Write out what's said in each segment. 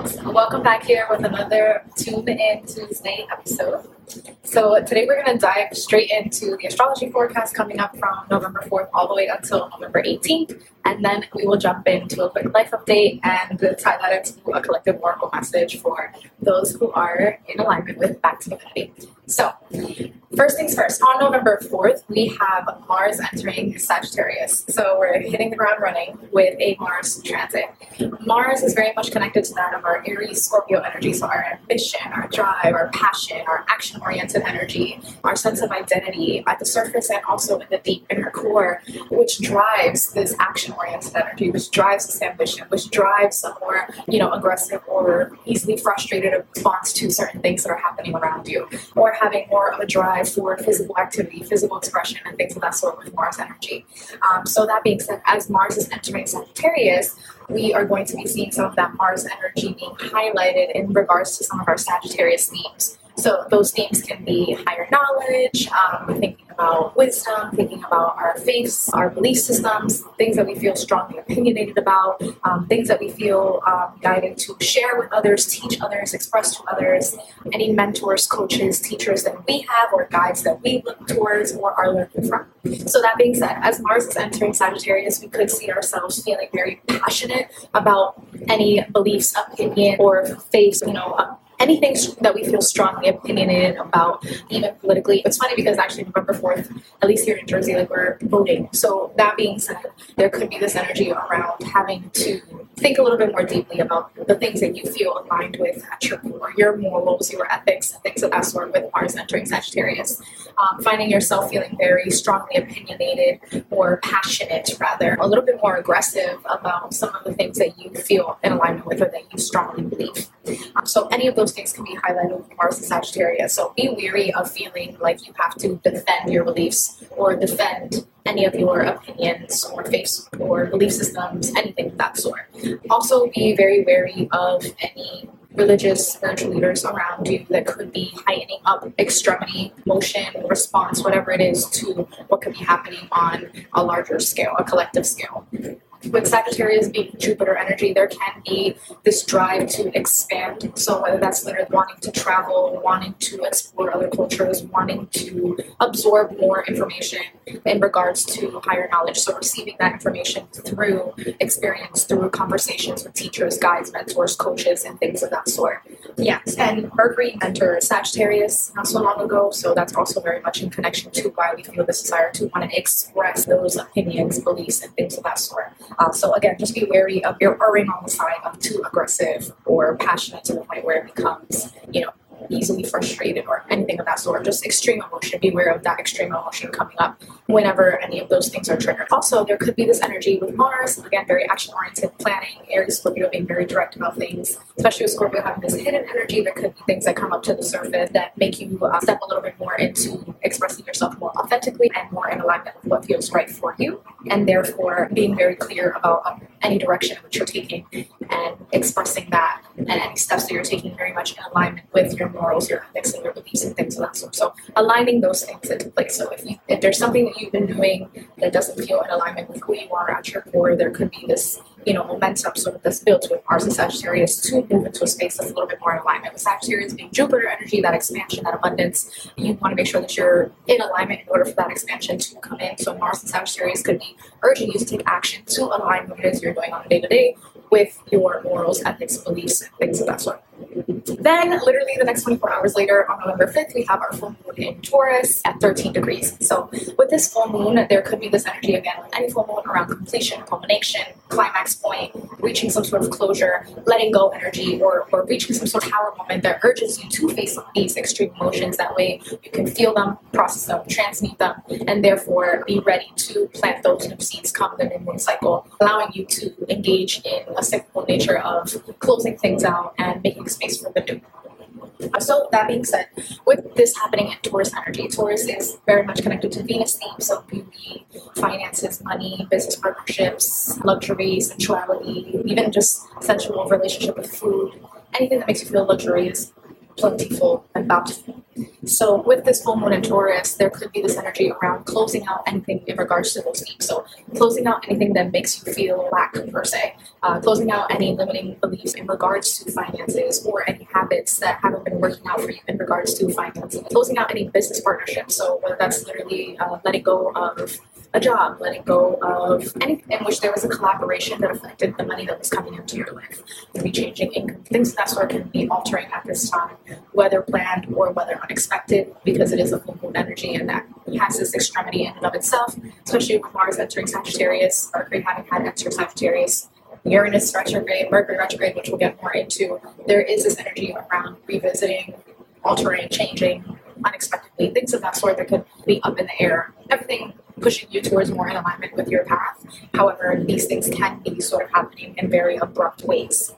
Welcome back here with another Tune In Tuesday episode. So today we're going to dive straight into the astrology forecast coming up from November 4th all the way until November 18th. And then we will jump into a quick life update and tie that into a collective oracle message for those who are in alignment with Back to Divinity. So, first things first, on November 4th, we have Mars entering Sagittarius. So we're hitting the ground running with a Mars transit. Mars is very much connected to that of our Aries Scorpio energy, so our ambition, our drive, our passion, our action-oriented energy, our sense of identity at the surface and also in the deep inner core, which drives this action-oriented energy, which drives this ambition, which drives a more, aggressive or easily frustrated response to certain things that are happening around you, or having more of a drive for physical activity, physical expression, and things of that sort with Mars energy. So that being said, as Mars is entering Sagittarius, we are going to be seeing some of that Mars energy being highlighted in regards to some of our Sagittarius themes. So those themes can be higher knowledge, thinking about wisdom, thinking about our faiths, our belief systems, things that we feel strongly opinionated about, things that we feel guided to share with others, teach others, express to others, any mentors, coaches, teachers that we have or guides that we look towards or are learning from. So that being said, as Mars is entering Sagittarius, we could see ourselves feeling very passionate about any beliefs, opinion, or faiths, anything that we feel strongly opinionated about, even politically. It's funny because actually November 4th, at least here in Jersey, we're voting. So that being said, there could be this energy around having to think a little bit more deeply about the things that you feel aligned with at your core, your morals, your ethics, and things of that sort with Mars entering Sagittarius. Finding yourself feeling very strongly opinionated or passionate, rather, a little bit more aggressive about some of the things that you feel in alignment with or that you strongly believe. So any of those things can be highlighted with Mars and Sagittarius. So be weary of feeling like you have to defend your beliefs or defend any of your opinions or faiths or belief systems, anything of that sort. Also be very wary of any religious spiritual leaders around you that could be heightening up extremity, motion, response, whatever it is to what could be happening on a larger scale, a collective scale. With Sagittarius being Jupiter energy, there can be this drive to expand. So whether that's literally wanting to travel, wanting to explore other cultures, wanting to absorb more information in regards to higher knowledge. So receiving that information through experience, through conversations with teachers, guides, mentors, coaches, and things of that sort. Yes, and Mercury entered Sagittarius not so long ago, so that's also very much in connection to why we feel this desire to want to express those opinions, beliefs, and things of that sort. So again, just be wary of your erring on the side of too aggressive or passionate to the point where it becomes, easily frustrated or anything of that sort. Just extreme emotion. Beware of that extreme emotion coming up whenever any of those things are triggered. Also, there could be this energy with Mars, again, very action-oriented, planning, Aries, Scorpio being very direct about things, especially with Scorpio having this hidden energy. There could be things that come up to the surface that make you step a little bit more into expressing yourself more authentically and more in alignment with what feels right for you, and therefore being very clear about any direction which you're taking and expressing that, and any steps that you're taking very much in alignment with your morals, your ethics, and your beliefs and things of that sort. So aligning those things into place. So if there's something that you've been doing that doesn't feel in alignment with who you are at your core, there could be this momentum sort of that's built with Mars and Sagittarius to move into a space that's a little bit more in alignment with Sagittarius being Jupiter energy, that expansion, that abundance. You want to make sure that you're in alignment in order for that expansion to come in. So Mars and Sagittarius could be urging you to take action to align what it is you're doing on a day-to-day with your morals, ethics, beliefs, and things of that sort. Then, literally the next 24 hours later, on November 5th, we have our full moon in Taurus at 13 degrees. So with this full moon, there could be this energy again with any full moon around completion, culmination, climax point, reaching some sort of closure, letting go energy, or reaching some sort of power moment that urges you to face these extreme emotions. That way you can feel them, process them, transmute them, and therefore be ready to plant those new seeds come the new moon cycle, allowing you to engage in a cyclical nature of closing things out and making space for the new. So that being said, with this happening in Taurus energy, Taurus is very much connected to Venus theme, so beauty, finances, money, business partnerships, luxury, sensuality, even just sensual relationship with food, anything that makes you feel luxurious. plentiful and bountiful. So with this full moon in Taurus, there could be this energy around closing out anything in regards to those themes. So closing out anything that makes you feel lack per se, closing out any limiting beliefs in regards to finances or any habits that haven't been working out for you in regards to finances, closing out any business partnerships. So whether that's literally letting go of a job, letting go of anything in which there was a collaboration that affected the money that was coming into your life, maybe changing income, things of that sort can be altering at this time, whether planned or whether unexpected, because it is a full moon energy and that has this extremity in and of itself, especially with Mars entering Sagittarius, Mercury having had entered Sagittarius, Uranus retrograde, Mercury retrograde, which we'll get more into. There is this energy around revisiting, altering, changing, unexpectedly, things of that sort that could be up in the air. Everything pushing you towards more in alignment with your path. However, these things can be sort of happening in very abrupt ways.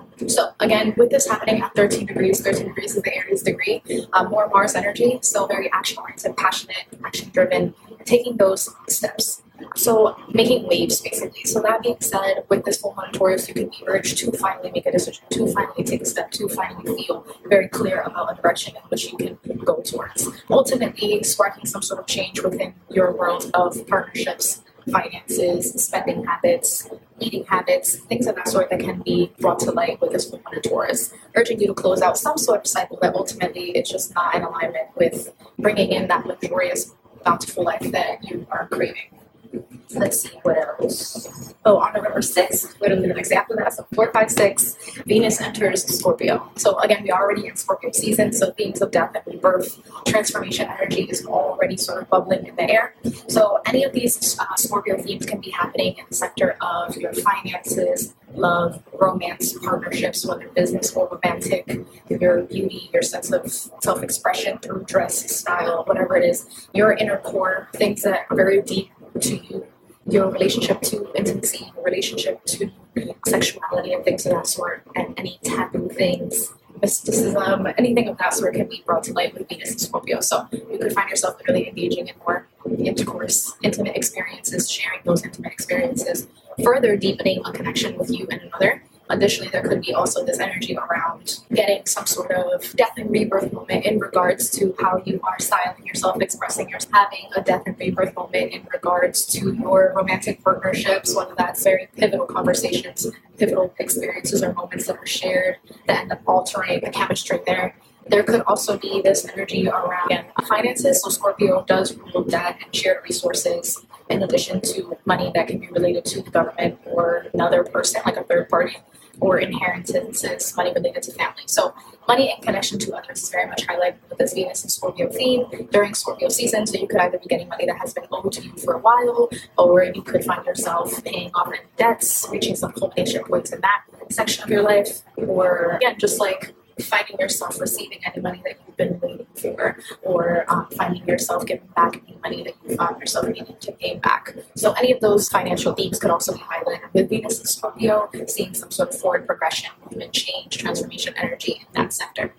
So again, with this happening at 13 degrees is the Aries degree, more Mars energy, so very action-oriented, passionate, action-driven, taking those steps. So making waves, basically. So that being said, with this full moon Taurus, you can be urged to finally make a decision, to finally take a step, to finally feel very clear about a direction in which you can go towards. Ultimately, sparking some sort of change within your world of partnerships, finances, spending habits, eating habits, things of that sort that can be brought to light with this full moon Taurus, urging you to close out some sort of cycle that ultimately it's just not in alignment with bringing in that luxurious, bountiful life that you are craving. Let's see what else. Oh, on November 6th, literally the next day after that, so 4, 5, 6, Venus enters Scorpio. So again, we're already in Scorpio season, so themes of death and rebirth, transformation energy is already sort of bubbling in the air. So any of these Scorpio themes can be happening in the sector of your finances, love, romance, partnerships, whether business or romantic, your beauty, your sense of self-expression through dress, style, whatever it is, your inner core, things that are very deep to you, your relationship to intimacy, your relationship to sexuality and things of that sort, and any taboo things, mysticism, anything of that sort can be brought to light with Venus and Scorpio. So you could find yourself really engaging in more intercourse, intimate experiences, sharing those intimate experiences, further deepening a connection with you and another. Additionally, there could be also this energy around getting some sort of death and rebirth moment in regards to how you are styling yourself, expressing yourself, having a death and rebirth moment in regards to your romantic partnerships, whether that's very pivotal conversations, pivotal experiences or moments that are shared that end up altering the chemistry there. There could also be this energy around finances. So Scorpio does rule debt and shared resources, in addition to money that can be related to the government or another person, like a third party, or inheritances, money related to family. So money in connection to others is very much highlighted with this Venus and Scorpio theme during Scorpio season. So you could either be getting money that has been owed to you for a while, or you could find yourself paying off any debts, reaching some culmination points in that section of your life, or again, just like finding yourself receiving any money that you've been waiting for, or finding yourself giving back any money that you found yourself needing to pay back. So any of those financial themes could also be highlighted with Venus and Scorpio, seeing some sort of forward progression, movement, change, transformation energy in that sector.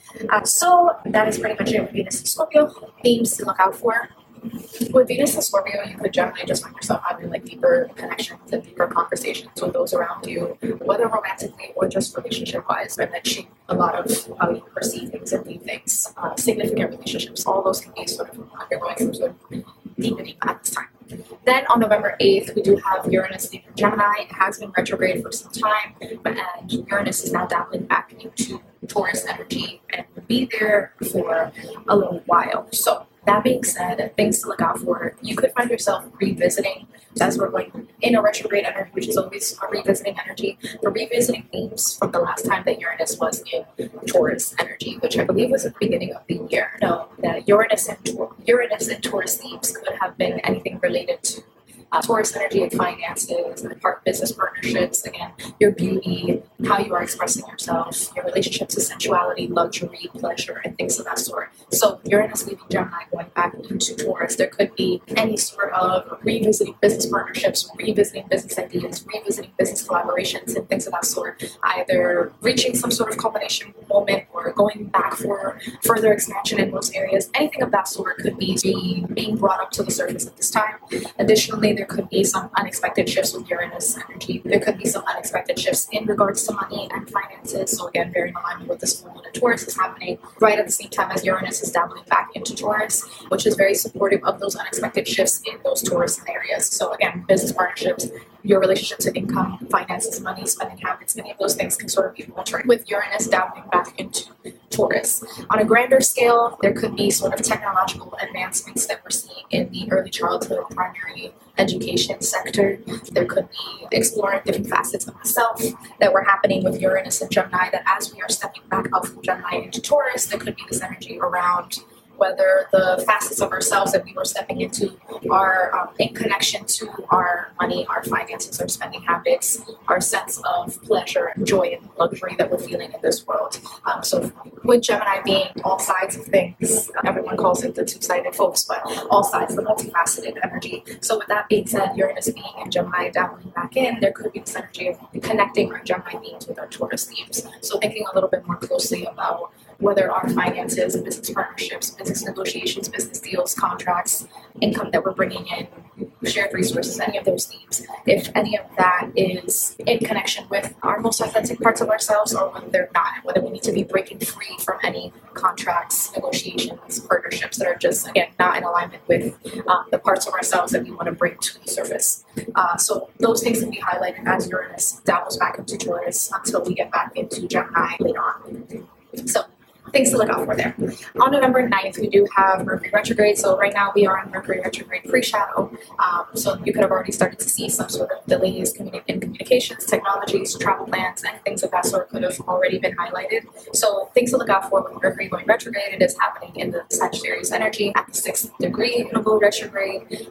So that is pretty much it with Venus and Scorpio. Themes to look out for. With Venus and Scorpio, you could generally just find yourself having like deeper connections and deeper conversations with those around you, whether romantically or just relationship-wise, and that shape a lot of how you perceive things and view things. Significant relationships, all those can be sort of undergoing some sort of deepening at this time. Then on November 8th, we do have Uranus leaving Gemini. It has been retrograde for some time, and Uranus is now dabbling back into Taurus energy and will be there for a little while. So that being said, things to look out for. You could find yourself revisiting, as we're going in a retrograde energy, which is always a revisiting energy, but revisiting themes from the last time that Uranus was in Taurus energy, which I believe was at the beginning of the year. No, that Uranus and Taurus themes could have been anything related to Taurus energy and finances, business partnerships, again, your beauty, how you are expressing yourself, your relationship to sensuality, luxury, pleasure, and things of that sort. So Uranus leaving Gemini, going back into Taurus, there could be any sort of revisiting business partnerships, revisiting business ideas, revisiting business collaborations, and things of that sort, either reaching some sort of culmination moment or going back for further expansion in those areas. Anything of that sort could be being brought up to the surface at this time. Additionally, there could be some unexpected shifts with Uranus energy. There could be some unexpected shifts in regards to money and finances. So again, very in alignment with this full moon in Taurus is happening right at the same time as Uranus is dabbling back into Taurus, which is very supportive of those unexpected shifts in those Taurus areas. So again, business partnerships, your relationship to income, finances, money, spending habits, many of those things can sort of be altering with Uranus dabbling back into Taurus. On a grander scale, there could be sort of technological advancements that we're seeing in the early childhood primary education sector. There could be exploring different facets of the self that were happening with Uranus and Gemini, that as we are stepping back out from Gemini into Taurus, there could be this energy around whether the facets of ourselves that we were stepping into are in connection to our money, our finances, our spending habits, our sense of pleasure, joy, and luxury that we're feeling in this world. So with Gemini being all sides of things, everyone calls it the two-sided folks, but all sides, the multifaceted energy. So with that being said, Uranus being in Gemini dabbling back in, there could be this energy of connecting our Gemini themes with our Taurus themes. So thinking a little bit more closely about whether our finances, business partnerships, business negotiations, business deals, contracts, income that we're bringing in, shared resources, any of those themes, if any of that is in connection with our most authentic parts of ourselves or whether they're not, whether we need to be breaking free from any contracts, negotiations, partnerships that are just, again, not in alignment with the parts of ourselves that we want to bring to the surface. So those things can be highlighted as Uranus dabbles back into Taurus until we get back into Gemini later on. So things to look out for there. On November 9th, we do have Mercury retrograde. So right now we are on Mercury retrograde pre-shadow. So you could have already started to see some sort of delays in communications, technologies, travel plans, and things of that sort could have already been highlighted. So things to look out for with Mercury going retrograde. It is happening in the Sagittarius energy at the 6th degree. It'll go retrograde.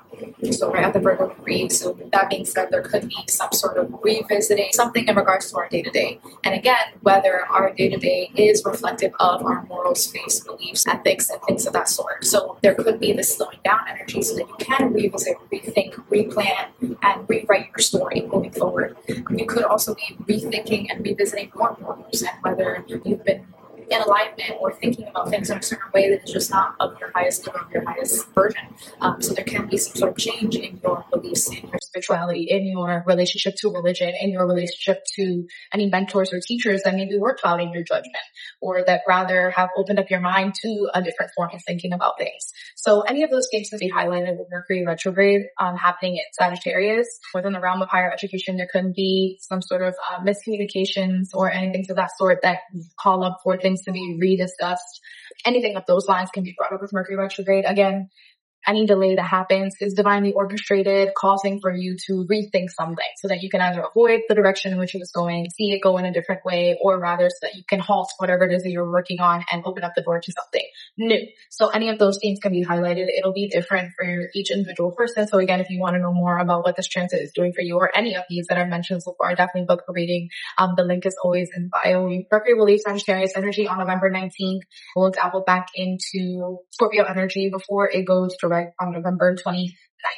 So right at the Virgo degree. So that being said, there could be some sort of revisiting something in regards to our day-to-day. And again, whether our day-to-day is reflective of our morals, faiths, beliefs, ethics, and things of that sort. So there could be this slowing down energy so that you can revisit, rethink, replan, and rewrite your story moving forward. You could also be rethinking and revisiting your morals and whether you've been in alignment or thinking about things in a certain way that is just not of your highest good, of your highest version. So there can be some sort of change in your beliefs, in your spirituality, in your relationship to religion, in your relationship to any mentors or teachers that maybe were clouding your judgment or that rather have opened up your mind to a different form of thinking about things. So any of those things can be highlighted with Mercury retrograde happening in Sagittarius. Within the realm of higher education, there could be some sort of miscommunications or anything of that sort that call up for things to be rediscussed. Anything of those lines can be brought up with Mercury retrograde. Again, any delay that happens is divinely orchestrated, causing for you to rethink something so that you can either avoid the direction in which it was going, see it go in a different way, or rather so that you can halt whatever it is that you're working on and open up the door to something new. So any of those themes can be highlighted. It'll be different for each individual person. So again, if you want to know more about what this transit is doing for you or any of these that I've mentioned so far, definitely book a reading. The link is always in bio. Mercury will leave Sagittarius energy on November 19th. We'll dabble back into Scorpio energy before it goes direct on November 29th.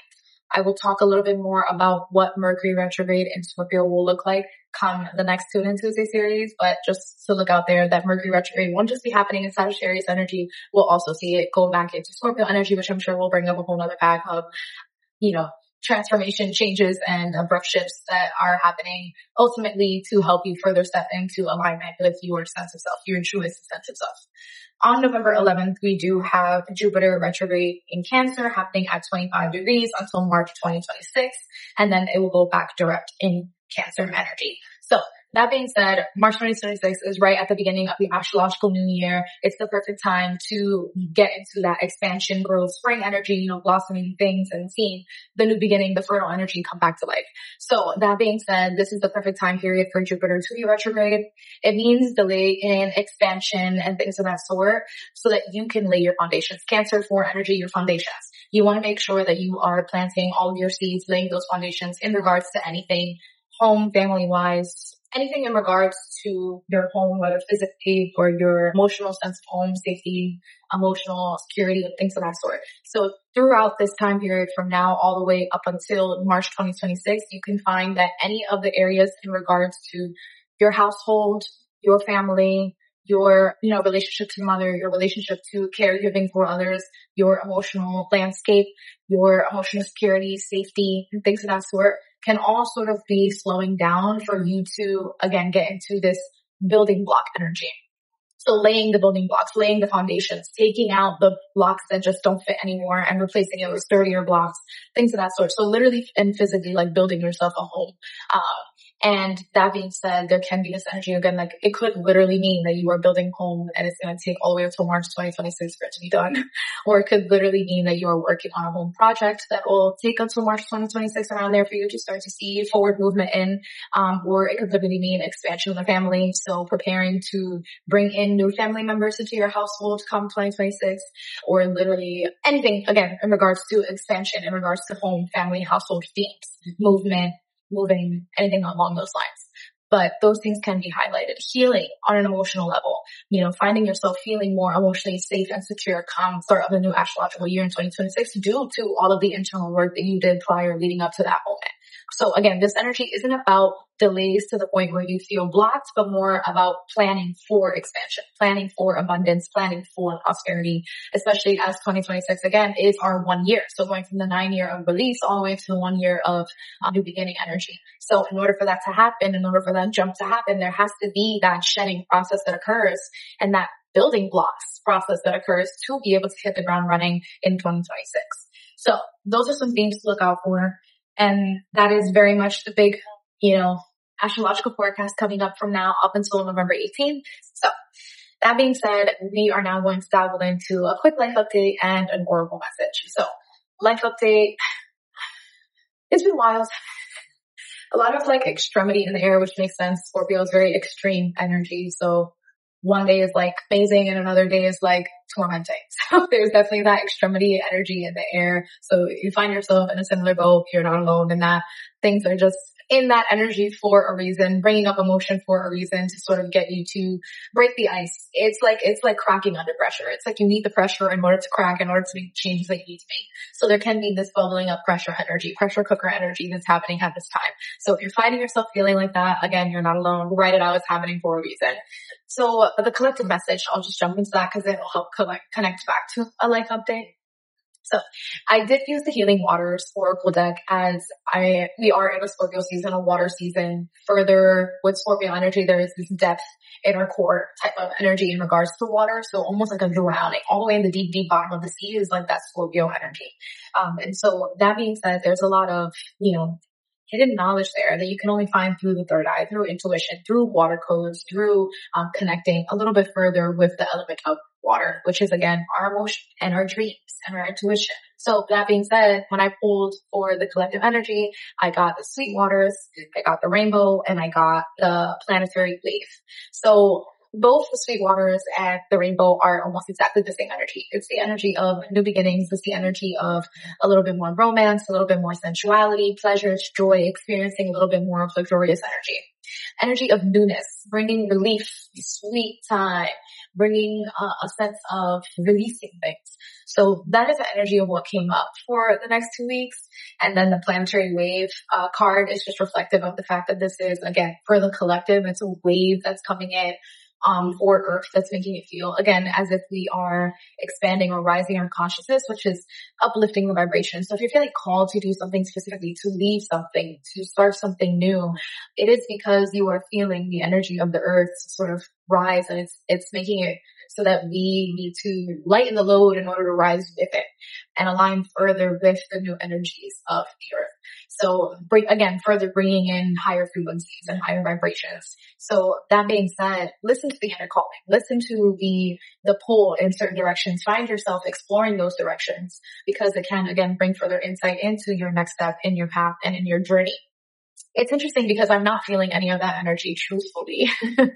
I will talk a little bit more about what Mercury retrograde in Scorpio will look like come the next Tune In Tuesday series, but just to look out there that Mercury retrograde won't just be happening in Sagittarius energy. We'll also see it go back into Scorpio energy, which I'm sure will bring up a whole other bag of, transformation, changes, and abrupt shifts that are happening ultimately to help you further step into alignment with your sense of self, your truest sense of self. On November 11th, we do have Jupiter retrograde in Cancer happening at 25 degrees until March 2026, and then it will go back direct in Cancer energy. So that being said, March 2026 is right at the beginning of the astrological new year. It's the perfect time to get into that expansion, growth, spring energy, blossoming things and seeing the new beginning, the fertile energy come back to life. So that being said, this is the perfect time period for Jupiter to be retrograde. It means delay in expansion and things of that sort so that you can lay your foundations. Cancer for energy, your foundations. You want to make sure that you are planting all of your seeds, laying those foundations in regards to anything home, family-wise, anything in regards to your home, whether physically or your emotional sense of home, safety, emotional security, things of that sort. So throughout this time period from now all the way up until March 2026, you can find that any of the areas in regards to your household, your family, your, relationship to your mother, your relationship to caregiving for others, your emotional landscape, your emotional security, safety, and things of that sort can all sort of be slowing down for you to, again, get into this building block energy. So laying the building blocks, laying the foundations, taking out the blocks that just don't fit anymore and replacing it with sturdier blocks, things of that sort. So literally and physically, like building yourself a home. And that being said, there can be this energy again, like it could literally mean that you are building home and it's going to take all the way until March 2026 for it to be done. Or it could literally mean that you are working on a home project that will take until March 2026 around there for you to start to see forward movement in. Or it could literally mean expansion of the family. So preparing to bring in new family members into your household come 2026, or literally anything again in regards to expansion, in regards to home, family, household themes, movement, moving, anything along those lines. But those things can be highlighted. Healing on an emotional level, finding yourself feeling more emotionally safe and secure come start of the new astrological year in 2026 due to all of the internal work that you did prior leading up to that moment. So again, this energy isn't about delays to the point where you feel blocked, but more about planning for expansion, planning for abundance, planning for prosperity, especially as 2026 again is our 1 year. So going from the 9-year of release all the way to the 1 year of new beginning energy. So in order for that to happen, in order for that jump to happen, there has to be that shedding process that occurs and that building blocks process that occurs to be able to hit the ground running in 2026. So those are some themes to look out for. And that is very much the big, astrological forecast coming up from now up until November 18th. So that being said, we are now going to dabble into a quick life update and an oracle message. So life update, it's been wild. A lot of extremity in the air, which makes sense. Scorpio is very extreme energy. So one day is amazing and another day is tormenting. So there's definitely that extremity energy in the air. So you find yourself in a similar boat. You're not alone in that. Things are just in that energy for a reason, bringing up emotion for a reason to sort of get you to break the ice. It's like cracking under pressure. It's like you need the pressure in order to crack, in order to make changes that you need to make. So there can be this bubbling up pressure energy, pressure cooker energy that's happening at this time. So if you're finding yourself feeling like that, again, you're not alone. Write it out. It's happening for a reason. So the collective message, I'll just jump into that because it will help connect back to a life update. So I did use the Healing Waters Oracle deck as we are in a Scorpio season, a water season. Further with Scorpio energy, there is this depth in our core type of energy in regards to water. So almost like a drowning all the way in the deep, deep bottom of the sea is like that Scorpio energy. And so that being said, there's a lot of, hidden knowledge there that you can only find through the third eye, through intuition, through water codes, through connecting a little bit further with the element of water, which is again our emotion and our dreams and our intuition. So that being said, when I pulled for the collective energy, I got the sweet waters, I got the rainbow, and I got the planetary wave. So both the sweet waters and the rainbow are almost exactly the same energy. It's the energy of new beginnings. It's the energy of a little bit more romance, a little bit more sensuality, pleasure, joy, experiencing a little bit more of luxurious energy. Energy of newness, bringing relief, sweet time, bringing a sense of releasing things. So that is the energy of what came up for the next 2 weeks. And then the planetary wave card is just reflective of the fact that this is, again, for the collective. It's a wave that's coming in or Earth that's making it feel, again, as if we are expanding or rising our consciousness, which is uplifting the vibration. So if you're feeling called to do something specifically, to leave something, to start something new, it is because you are feeling the energy of the Earth sort of rise, and it's making it so that we need to lighten the load in order to rise with it and align further with the new energies of the Earth. So further bringing in higher frequencies and higher vibrations. So that being said, listen to the inner calling, listen to the pull in certain directions, find yourself exploring those directions because it can, again, bring further insight into your next step in your path and in your journey. It's interesting because I'm not feeling any of that energy truthfully.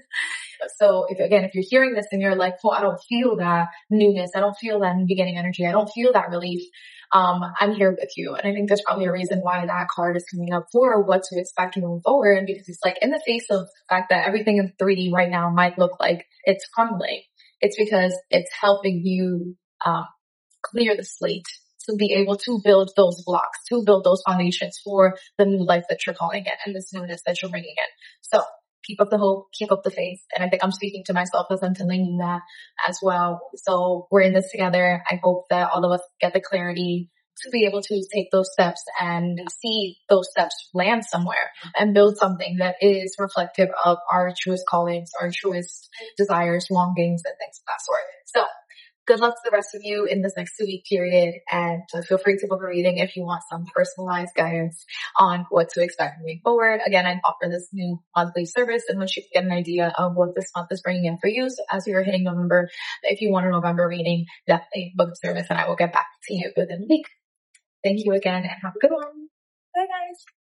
So if you're hearing this and you're like, well, I don't feel that newness, I don't feel that beginning energy, I don't feel that relief, I'm here with you. And I think there's probably a reason why that card is coming up for what to expect moving forward. And because it's in the face of the fact that everything in 3D right now might look like it's crumbling, it's because it's helping you clear the slate to be able to build those blocks, to build those foundations for the new life that you're calling it and this newness that you're bringing in. So keep up the hope, keep up the faith. And I think I'm speaking to myself as I'm telling you that as well. So we're in this together. I hope that all of us get the clarity to be able to take those steps and see those steps land somewhere and build something that is reflective of our truest callings, our truest desires, longings, and things of that sort. So good luck to the rest of you in this next 2-week period, and feel free to book a reading if you want some personalized guidance on what to expect moving forward. Again, I offer this new monthly service in which you can get an idea of what this month is bringing in for you. So as we are hitting November, if you want a November reading, definitely book the service and I will get back to you within a week. Thank you again and have a good one. Bye guys.